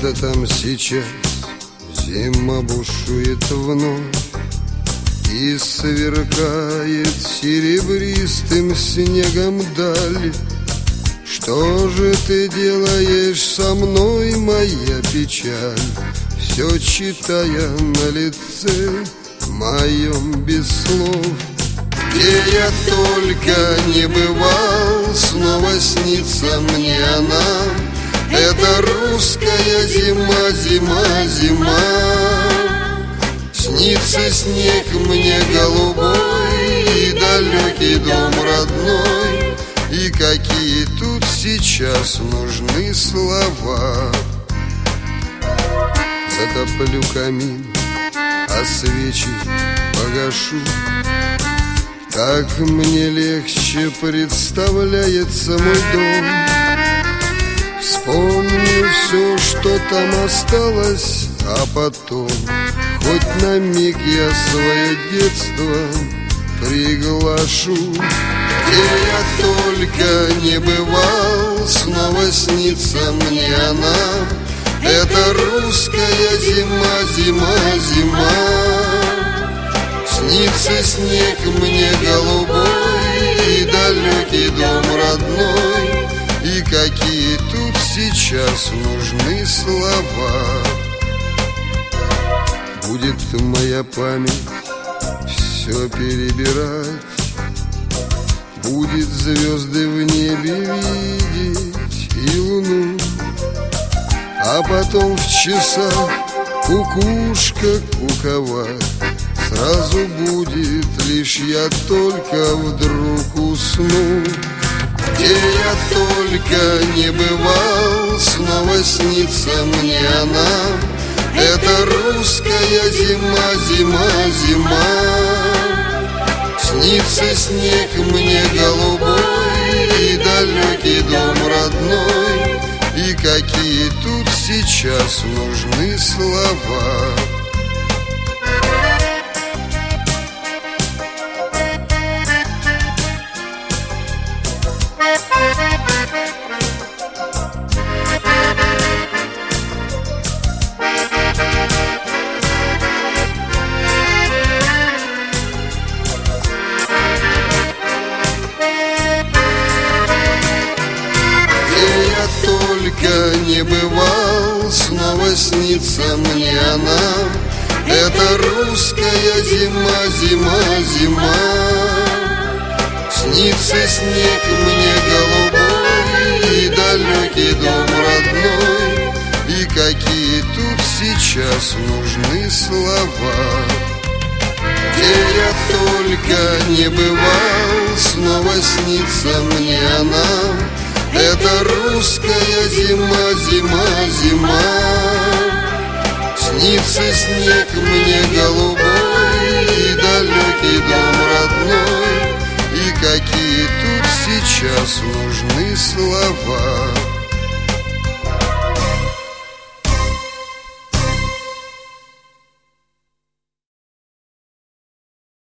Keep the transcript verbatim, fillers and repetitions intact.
Где-то там сейчас зима бушует вновь и сверкает серебристым снегом даль. Что же ты делаешь со мной, моя печаль, все читая на лице моем без слов? Где я только не бывал, снова снится мне она. Это русская зима, зима, зима. Снится снег мне голубой и далекий дом родной. И какие тут сейчас нужны слова. Затоплю камин, а свечи погашу. Так мне легче представляется мой дом. Вспомню все, что там осталось, а потом хоть на миг я свое детство приглашу. Где я только не бывал, снова снится мне она. Это русская зима, зима, зима. Снится снег мне голубой и далекий дом родной. И какие тут сейчас нужны слова. Будет моя память все перебирать, будет звезды в небе видеть и луну. А потом в часах кукушка куковать. Сразу будет, лишь я только вдруг усну. Где я только не бывал, снова снится мне она. Это русская зима, зима, зима. Снится снег мне голубой и далекий дом родной. И какие тут сейчас нужны слова. Только не бывал, снова снится мне она. Это русская зима, зима, зима. Снится снег мне голубой и далекий дом родной. И какие тут сейчас нужны слова. Где я только не бывал, снова снится мне она. Это русская зима, зима, зима. Снится снег мне голубой и далекий дом родной. И какие тут сейчас нужны слова.